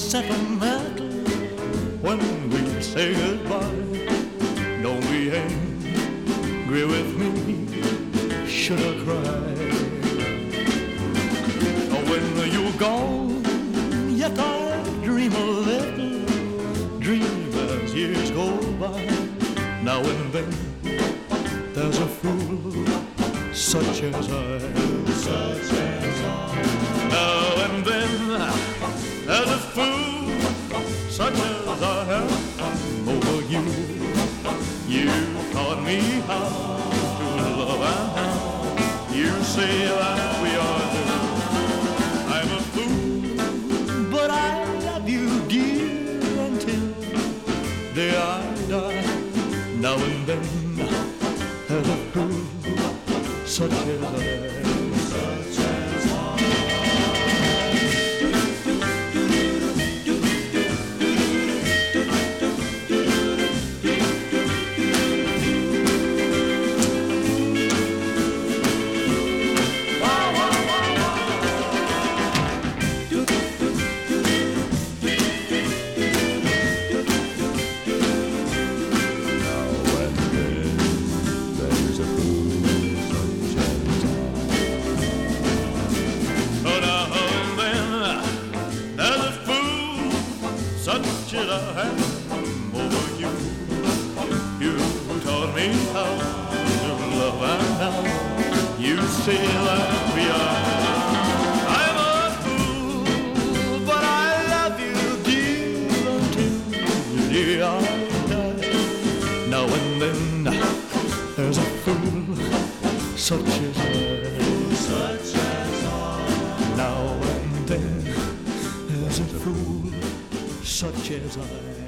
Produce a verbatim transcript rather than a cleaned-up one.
sentimental when we say goodbye. Don't be angry with me, should I cry? When you're gone, yet I dream a little dream as years go by. Now and then there's a fool such as I, such as I. Now and then there's a fool such as I am over you. You taught me how to love and how you say that we are two. I'm a fool, but I love you, dear, until the day I die. Now and then there's a fool such as I, such as I. Such as I have over you. You taught me how to love and how you say that we are. I'm a fool, but I love you, dear, until the day I die. Now and then there's a fool such as I, such as I. Now and then there's a fool such as I.